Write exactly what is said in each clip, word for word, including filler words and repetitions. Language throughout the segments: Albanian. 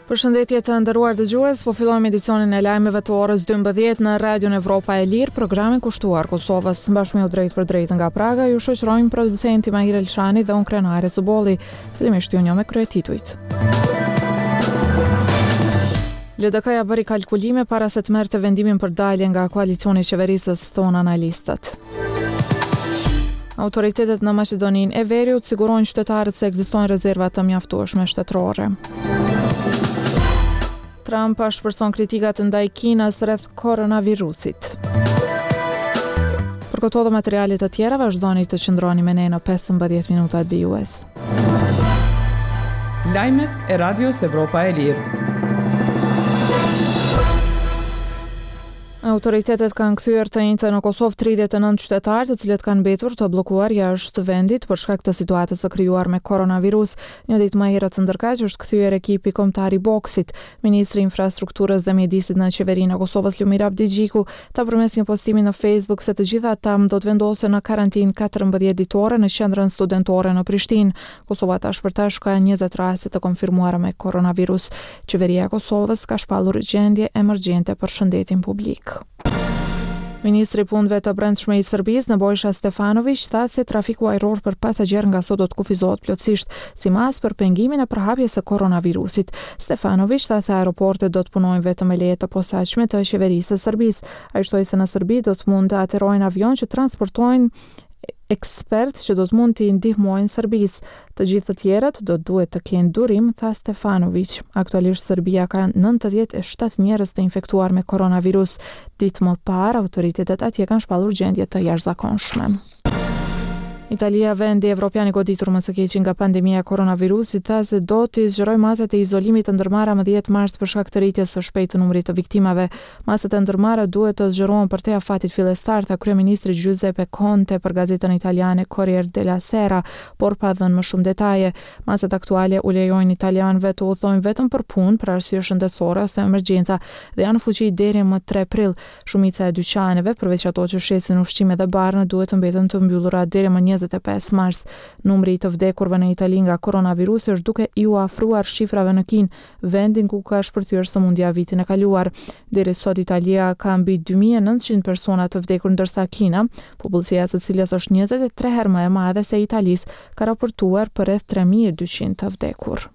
Përshëndetje të nderuar dëgjues, po fillojmë edicionin e lajmeve të orës dymbëdhjetë në Radion Evropa e Lirë, programin kushtuar Kosovës. Bashkë me u drejt për drejt nga Praga, ju shoqërojmë producenti Mahir Elshani dhe unë Krenare Cubolli. Fillimisht ju njoh me kryetitujt. L D K-ja bëri kalkulime para se të merrte vendimin për dalje nga koalicioni i qeverisës, thonë analistët. Autoritetet në Maqedoninë e Veriut sigurojnë qytetarët se ekzistojnë rezerva të mjaftueshme shtetërore. Trump shpreson kritikat ndaj Kinës rreth koronavirusit. Për këto dhe materialet të tjera, vazhdoni të qëndroni me ne në pesëmbëdhjetë minutat B U S. Lajmet e Radios Evropa e Lirë. Autoritetet kanë kthyer të njëjtën në Kosovë tridhjetë e nëntë qytetarë, të cilët kanë mbetur të bllokuar jashtë vendit për shkak të situatës së krijuar me koronavirus. Një ditë më herët ndërkaq është kthyer ekipi kombëtar i boksit. Ministri i infrastrukturës dhe mjedisit në qeverinë e Kosovës, Lumir Abdigjiku, tha përmes një postimi në Facebook se të gjithë ata do të vendosen në karantinë katërmbëdhjetë ditore në qendrën studentore në Prishtinë. Kosova tash për tash ka njëzet raste të konfirmuara me koronavirus. Qeveria e Kosovës ka shpallur gjendje emergjente për shëndetin publik. Ministri i Punëve të Brendshme i Serbisë, Nebojša Stefanović, tha se trafiku ajror për pasagjerë nga sot do të kufizohet plotësisht, si mas për pengimin e përhapjes së koronavirusit. Stefanović tha se aeroportet do të punojnë vetëm me leje të posaçme të qeverisë së Serbisë. Ai shtoi se në Serbi do të mund të aterojnë avion që transportojnë ekspert që do të mund të ndihmojnë Serbisë. Të gjithë të tjerët do duhet të kenë durim, tha Stefanović. Aktualisht Serbia ka nëntëdhjetë e shtatë njerëz të infektuar me koronavirus. Ditë më parë, autoritetet atje kanë shpallur gjendje të jashtëzakonshme. Italia, vendi evropian i goditur më së keqi nga pandemia e koronavirusit, tha se do të zgjerojë masat e izolimit të ndërmarra më dhjetë mars për shkak të rritjes së shpejtë të numrit të viktimave. Masat e ndërmarra duhet të zgjerohen për te afatit fillestar, tha kryeministri Giuseppe Conte për gazetën italiane Corriere della Sera, por pa dhënë më shumë detaje. Masat aktuale u lejojnë italianëve të udhtojnë vetëm për punë, për arsye shëndetësore ose emergjenca dhe janë në fuqi deri më tre prill. Shumica e dyqaneve, përveç ato që shesin ushqime dhe barne, duhet të mbeten të mbyllura deri më njëzet e pesë mars. Numri i të vdekurve në Itali nga koronavirusi është duke i u afruar shifrave në Kinë, vendin ku ka shpërthyer sëmundja vitin e kaluar. Deri sot Italia ka mbi dy mijë e nëntëqind persona të vdekur, ndërsa Kina, popullsia së cilës është njëzet e tre herë më e madhe se Italisë, ka raportuar për rreth tre mijë e dyqind të vdekur.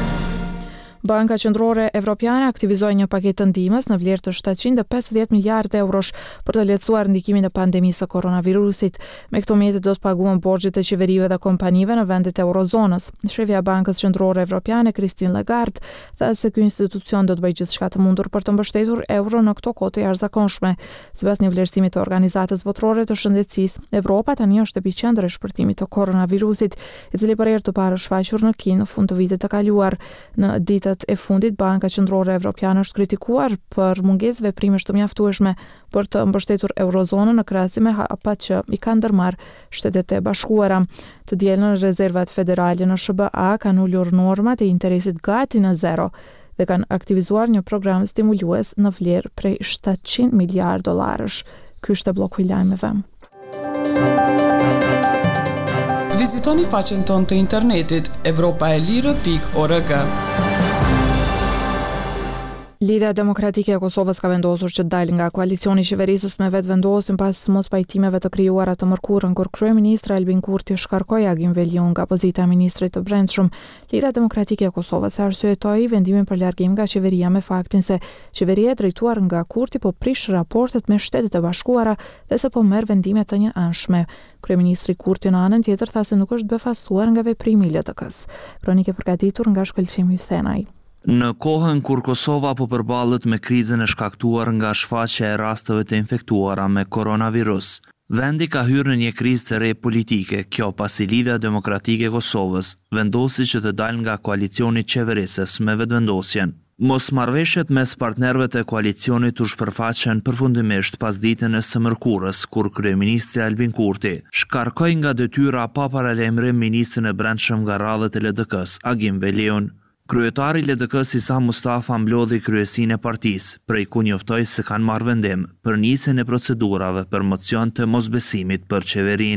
Banka Qendrore Evropiane aktivizoi një paketë të ndihmës në vlerë të shtatëqind e pesëdhjetë miliardë eurosh për të lehtësuar ndikimin e pandemisë së koronavirusit. Me këto mjete do të paguhen borxhet e qeverive dhe kompanive në vendet e eurozonës. Shefja e Bankës Qendrore Evropiane, Christine Lagarde, tha se ky institucion do të bëjë gjithçka të mundur për të mbështetur euron në këto kohë të jashtëzakonshme. Sipas një vlerësimi të Organizatës Botërore të Shëndetësisë, Evropa tani është epiqendër e shpërtimit të koronavirusit, i cili për herë të parë është shfaqur në Kinë në fund të vitit të kaluar. Në ditë e fundit, Banka Qendrore Evropiane është kritikuar për mungesë veprimesh të mjaftueshme për të mbështetur eurozonën në krahasim me hapat që i kanë ndërmarrë Shtetet e Bashkuara. Të dielën rezervat federale në S B A kanë ulur normat e interesit gati në zero dhe kanë aktivizuar një program stimulues në vlerë prej shtatëqind miliardë dollarësh. Ky është bloku i lajmeve. Vizitoni faqen tonë të internetit evropaelire pikë org. Lidhja Demokratike e Kosovës ka vendosur që të dalë nga koalicioni i qeverisës me vetëvendosjen pas mospajtimeve të krijuara të mërkurën, kur kryeministri Albin Kurti shkarkoi Agim Veliun nga pozita e ministrit të Brendshëm. Lidhja Demokratike e Kosovës arsyetoi vendimin për largim nga qeveria me faktin se qeveria e drejtuar nga Kurti po prish raportet me Shtetet e Bashkuara dhe se po merr vendime të njëanshme. Kryeministri Kurti në anën tjetër tha se nuk është befastuar nga veprimi i L D K-s. Kronikë përgatitur nga Shkëlqim Hysenaj. Në kohën kur Kosova po përballet me krizën e shkaktuar nga shfaqja e rasteve të infektuara me koronavirus, vendi ka hyrë në një krizë të re politike, kjo pasi Lidhja Demokratike e Kosovës vendosi që të dalë nga koalicioni qeverisës me vetëvendosjen. Mosmarrëveshjet mes partnerëve të koalicionit u shpërfaqen përfundimisht pas ditën e së mërkurës, kur kryeministri Albin Kurti shkarkoi nga detyra pa paralajmërim ministrin e Brendshëm nga radhët e L D K-s, Agim Veliun. Kryetari i L D K-s Isa Mustafa mblodhi kryesinë e partisë, prej ku njoftoi se kanë marrë vendim për nisjen e procedurave për mocion të mosbesimit për qeverinë.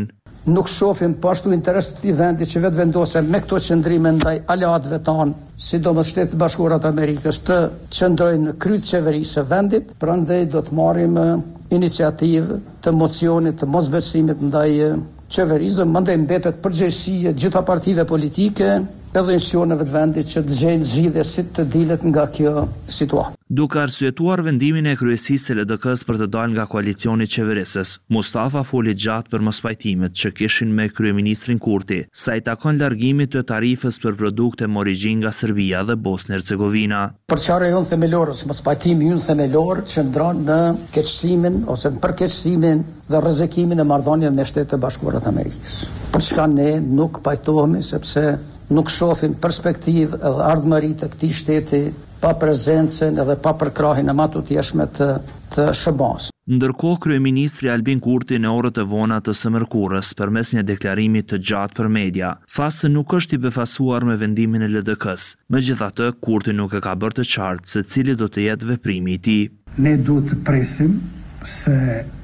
nuk shohim po ashtu interes të vendit që vetë vendosen me këto qëndrime ndaj aleatëve tanë, sidomos Shtetet Bashkuara të Amerikës, të qëndrojnë në krye të qeverisë së vendit, prandaj do të marrim iniciativë të mocionit të mosbesimit ndaj qeverisë, dhe mandej mbetet përgjegjësia e gjitha partive politike edhe institucioneve të vendit që të gjejnë zgjidhje si të dilet nga kjo situatë. Duke arsyetuar vendimin e kryesisë së L D K-s për të dalë nga koalicioni qeverisës, Mustafa foli gjatë për mospajtimet që kishin me kryeministrin Kurti, sa i takon largimit të tarifës për produkte me origjinë nga Serbia dhe Bosnjë-Hercegovina. Përçarja jonë themelore, ose mospajtimi ynë themelor qëndron në keqësimin ose në përkeqësimin dhe rrezikimin e marrëdhënieve me Shtetet Bashkuara të Amerikës. Për çka ne nuk pajtohemi sepse nuk shohim perspektivë edhe ardhmëri të këtij shteti pa prezencën edhe pa përkrahin e matutjeshme të, të S B A-s. Ndërkohë, kryeministri Albin Kurti në orët e vona të së mërkurës, përmes një deklarimi të gjatë për media, tha se nuk është i befasuar me vendimin e L D K-s. Megjithatë, Kurti nuk e ka bërë të qartë se cili do të jetë veprimi i tij. Ne duhet të presim se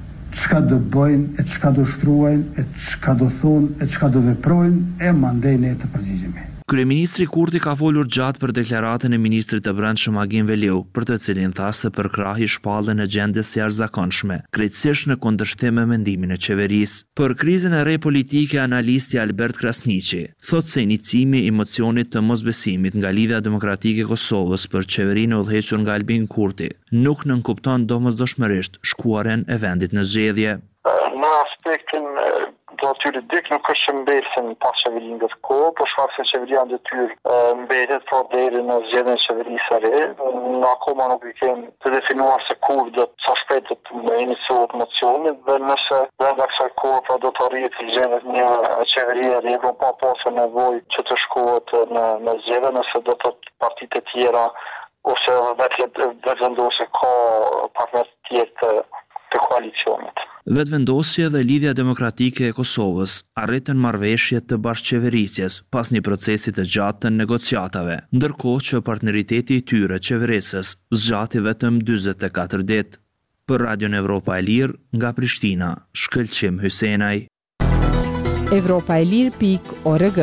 çka do bëjnë, e çka do shkruajnë, e çka do thonë, e çka do veprojnë, e mandej ne të përgjigjemi. Kryeministri Kurti ka folur gjatë për deklaratën e ministrit të Brendshëm Agim Veliu, për të cilin tha se përkrahi shpallën e gjendjes së jashtëzakonshme, krejtësisht në kundërshtim me mendimin e qeverisë. Për krizën e re politike, analisti Albert Krasniqi thot se inicimi i mocionit të mosbesimit nga Lidhja Demokratike e Kosovës për qeverinë e udhëhequr nga Albin Kurti nuk nënkupton domosdoshmërisht shkuarjen e vendit në zgjedhje. Në aspektin do atyre dik nuk është që mbesin pas qeverinë në këtë kohë, por shkak se qeveria në detyrë mbetet pra deri në zgjedhjen e qeverisë së re. Në akoma nuk i kemë të definuar se kur do të sa shpejt do të iniciohet mocioni, dhe nëse brenda kësaj kohe pra do të arrihet të zgjedhet një qeveri e re, do pa pasur nevojë që të shkohet në në zgjedhje, nëse do të partitë e tjera ose vetë vendosje ka partner të tjerë të, të koalicionit. Vetëvendosja dhe Lidhja Demokratike e Kosovës arritën marrëveshje të bashkëqeverisjes pas një procesi të gjatë të negociatave, ndërkohë që partneriteti i tyre qeverisës zgjati vetëm dyzet e katër ditë. Për Radion Evropa e Lirë, nga Prishtina, Shkëlqim Hysenaj. Evropa e Lirë pikë org.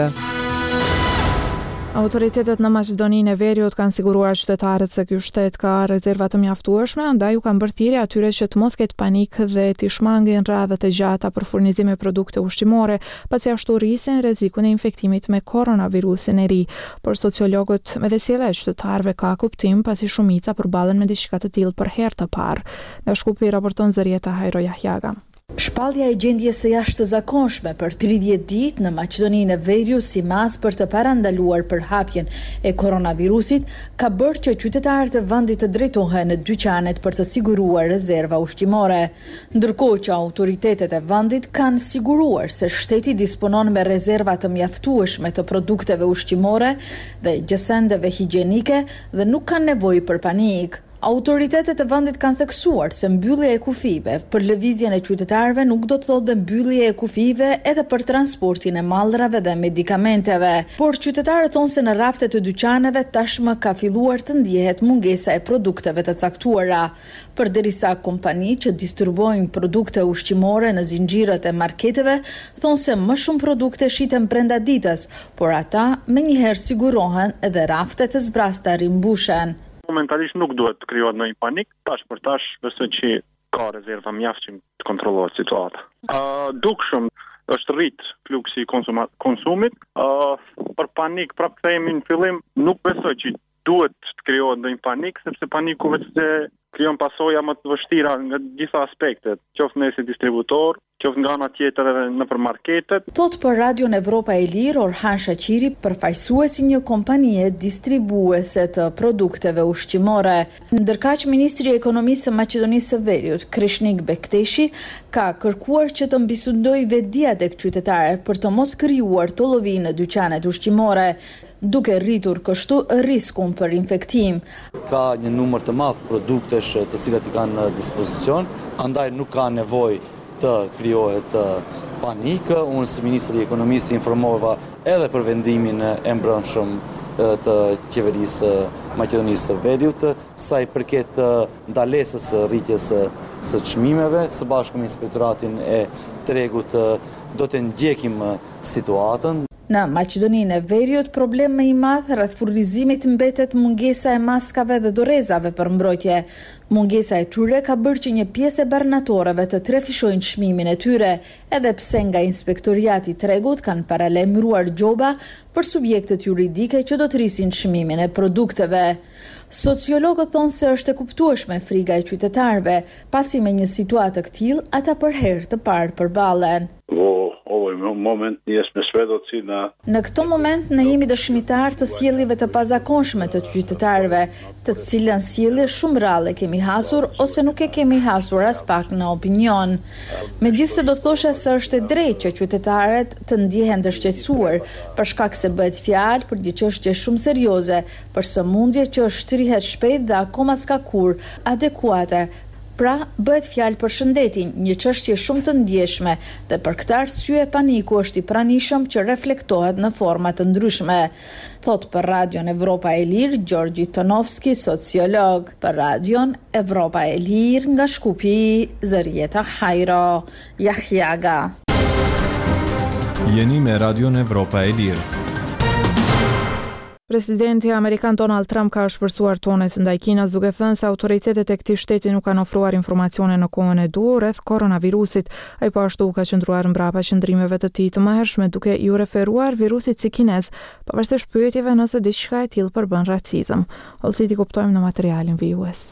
Autoritetet në Maqedoninë e Veriut kanë siguruar qytetarët se ky shtet ka rezerva të mjaftueshme, andaj u kanë bërë thirrje atyre që të mos ketë panik dhe të shmangin radhët e gjata për furnizim me produkte ushqimore, pasi ashtu rrisin rrezikun e infektimit me koronavirusin e ri. Por sociologët me dhe sjellja e qytetarëve ka kuptim, pasi shumica përballen me diçka të tillë për herë të parë. Nga Shkupi raporton Zërieta Hajro Jahjaga. Shpallja e gjendjes së jashtëzakonshme për tridhjetë ditë në Maqedoninë e Veriut si mas për të parandaluar përhapjen e koronavirusit ka bërë që qytetarët e vendit të drejtohen në dyqanet për të siguruar rezerva ushqimore, ndërkohë që autoritetet e vendit kanë siguruar se shteti disponon me rezerva të mjaftueshme të produkteve ushqimore dhe gjësendeve higjienike dhe nuk kanë nevojë për panik. Autoritetet e vendit kanë theksuar se mbyllja e kufive për lëvizjen e qytetarëve nuk do të thotë mbyllje e kufive edhe për transportin e mallrave dhe medikamenteve, por qytetarët thonë se në raftet e dyqaneve tashmë ka filluar të ndjehet mungesa e produkteve të caktuara, përderisa kompani që distribuojnë produkte ushqimore në zinxhirët e marketeve thonë se më shumë produkte shiten brenda ditës, por ata menjëherë sigurohen edhe raftet e zbrasta rimbushen. Momentalisht nuk duhet të krijohet ndonjë panik, tash për tash besoj që ka rezerva mjaftshëm të kontrollohet situata. Uh, Dukshëm është rrit fluksi i konsuma, konsumit, uh, për panik prapë kthehemi në fillim, nuk besoj që duhet të krijohet ndonjë panik, sepse paniku vetë krijon pasoja më të vështira nga gjitha aspektet, qoftë nëse distributor, qoftë nga ana tjetër edhe nëpër marketet. Thot për Radion Evropa e Lirë Orhan Shaqiri, përfaqësuesi një kompanie distribuese të produkteve ushqimore. Ndërkaq ministri i ekonomisë së Maqedonisë së Veriut, Krishnik Bekteshi, ka kërkuar që të mbisudojë vetdia tek qytetarët për të mos krijuar të llovi në dyqanet ushqimore, duke rritur kështu riskun për infektim. Ka një numër të madh produktesh të cilat i kanë në dispozicion, andaj nuk ka nevojë të krijohet panikë. Unë si ministri i ekonomisë informova edhe për vendimin e mbrëmshëm të qeverisë Maqedonisë së Veriut, sa i përket ndalesës së rritjes së çmimeve, së bashku me Inspektoratin e Tregut do të ndjekim situatën. Në Maqedoninë e Veriut, problem më i madh rreth furnizimit mbetet mungesa e maskave dhe dorezave për mbrojtje. Mungesa e tyre ka bërë që një pjesë e barnatorëve të trefishojnë çmimin e tyre, edhe pse nga Inspektoriati i Tregut kanë paralajmëruar gjoba për subjektet juridike që do të rrisin çmimin e produkteve. Sociologët thonë se është e kuptueshme friga e qytetarëve, pasi me një situatë të tillë ata për herë të parë përballen. Moment jesme svedoci na Në këtë moment ne jemi dëshmitar të sjelljeve të pazakonshme të qytetarëve, të cilën sjellje shumë rrallë kemi hasur ose nuk e kemi hasur as pak në opinion. Megjithse do thosha se është e drejtë që qytetarët të ndjehen të shqetësuar, për shkak se bëhet fjalë për një çështje shumë serioze, për sëmundje që shtrihet shpejt dhe akoma s'ka kur adekuate. Pra, bëhet fjalë për shëndetin, një çështje shumë të ndjeshme, dhe për këtë arsye paniku është i pranishëm që reflektohet në forma të ndryshme. Thot për Radion Evropa e Lirë, Gjorgji Tonovski, sociolog. Për Radion Evropa e Lirë, nga Shkupi, Zërieta Hajro, Jahjaga. Jeni me Radion Evropa e Lirë. Presidenti Amerikan Donald Trump ka shpërsuar tonet ndaj Kinës, duke thënë se autoritetet e këtij shteti nuk kanë ofruar informacione në kohën e duhur rreth koronavirusit. Ai po ashtu ka qëndruar mbrapa qëndrimeve të tij të mëhershme, duke iu referuar virusit si kinez, pavarësisht pyetjeve nëse diçka e tillë përbën racizëm. Ose ti kuptojmë në materialin vijues.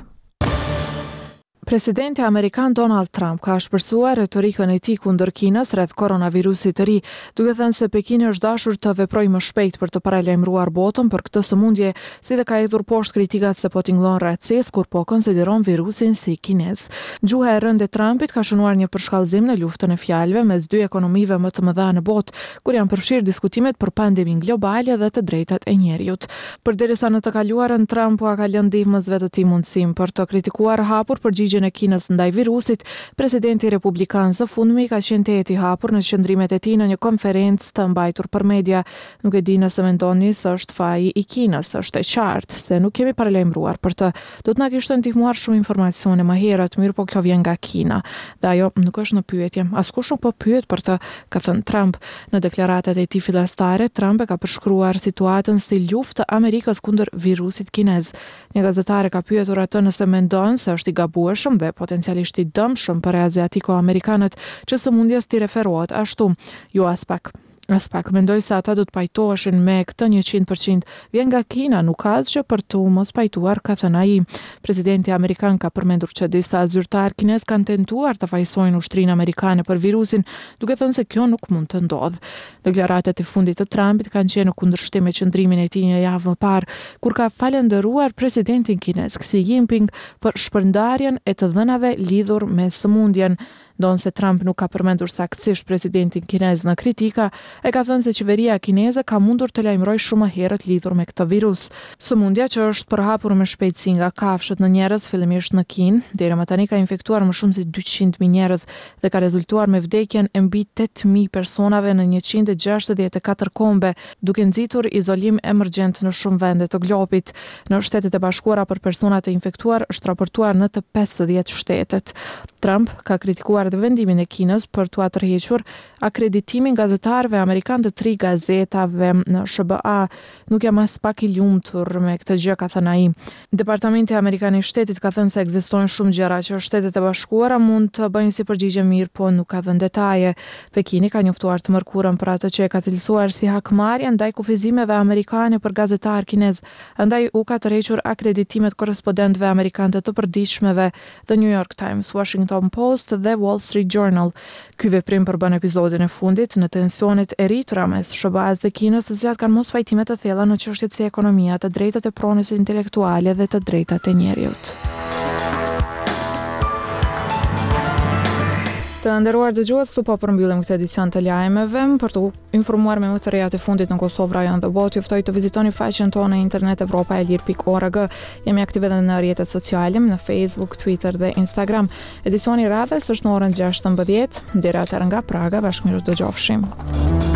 Presidenti Amerikan Donald Trump ka shpërsuar retorikën e tij kundër Kinës rreth koronavirusit të ri, duke thënë se Pekini është dashur të veprojë më shpejt për të paralajmëruar botën për këtë sëmundje, si dhe ka hedhur poshtë kritikat se po tingëllon racist kur po konsideron virusin si kinez. Gjuha e rëndë e Trumpit ka shënuar një përshkallëzim në luftën e fjalëve mes dy ekonomive më të mëdha në botë, kur janë përfshirë diskutimet për pandeminë globale dhe të drejtat e njerëzit. Përderisa në të kaluarën Trump u ka lënë ndihmësve të tij mundësinë për të kritikuar hapur përgjigjen e Kinës ndaj virusit, presidenti republikan së fundmi ka qenë tehet i hapur në qëndrimet e tij në një konferencë të mbajtur për media. Nuk e di nëse mendoni se është faji i Kinës, është e qartë se nuk kemi paralajmëruar për të. Do të na kishte ndihmuar shumë informacione më herët, mirë po kjo vjen nga Kina. Dhe ajo nuk është në pyetje. Askush nuk po pyet për të, ka thënë Trump. Në deklaratat e tij fillestare, Trump e ka përshkruar situatën si luftë të Amerikës kundër virusit kinez. Një gazetare ka pyetur atë nëse mendon se është i gabuar dhe potencialisht i dëmshëm për aziatiko-amerikanët që sëmundjes t'i referohet ashtu. Jo as pak. As pak mendoj se ata do të pajtoheshin me këtë njëqind përqind. Vjen nga Kina, nuk ka asgjë për të mos pajtuar, ka thënë ai. Presidenti amerikan ka përmendur që disa zyrtar kinez kanë tentuar të fajsojnë ushtrinë amerikane për virusin, duke thënë se kjo nuk mund të ndodhë. Deklaratat e fundit të Trumpit kanë qenë në kundërshtim me qëndrimin e tij një javë më parë, kur ka falendëruar presidentin kinez Xi Jinping për shpërndarjen e të dhënave lidhur me sëmundjen. Donë se Trump nuk ka përmendur saktësisht presidentin kinez në kritika, e ka thënë se qeveria kineze ka mundur të lajmërojë shumë herët lidhur me këtë virus. Sëmundja që është përhapur me shpejtësi nga kafshët në njerëz fillimisht në Kinë, deri më tani ka infektuar më shumë se dyqind mijë njerëz dhe ka rezultuar me vdekjen e mbi tetë mijë personave në njëqind e gjashtëdhjetë e katër kombe, duke nxitur izolim emergjent në shumë vende të globit. Në Shtetet e Bashkuara për personat e infektuar është raportuar në të pesëdhjetë shtetet. Trump ka kritikuar dhe vendimin e Kinës për t'u tërhequr akreditimin gazetarëve amerikanë të tri gazetave në S B A. Nuk jam as pak i lumtur me këtë gjë, ka thënë ai. Departamenti Amerikan i Shtetit ka thënë se ekzistojnë shumë gjëra që Shtetet e Bashkuara mund të bëjnë si përgjigje mirë, po nuk ka dhënë detaje. Pekini ka njoftuar të mërkurën për atë që e ka cilësuar si hakmarrje ndaj kufizimeve amerikane për gazetar kinez. Andaj u ka tërhequr akreditimet korrespondentëve amerikanë të përditshmeve The New York Times, Washington Post dhe Wall Street Journal. Ky veprim përbën episodin e fundit në tensionet e rritura mes S B A-s dhe Kinës, të cilat kanë mos pajtime të thella në çështjet si ekonomia, të drejtat e pronës intelektuale dhe të drejtat e njerëzit. Të nderuar dëgjues, këtu po përmbyllim këtë edicion të lajmeve. Për të informuar me më të rejat e fundit në Kosovë, rajon dhe botë, juftoj të vizitoni faqen tonë në internet evropa e lirë pikë org. Jemi aktive edhe në rrjetet sociale, në Facebook, Twitter dhe Instagram. Edicioni radhës është në orën gjashtëmbëdhjetë. Deri atëherë nga Praga, bashkëmirë dëgjofshim.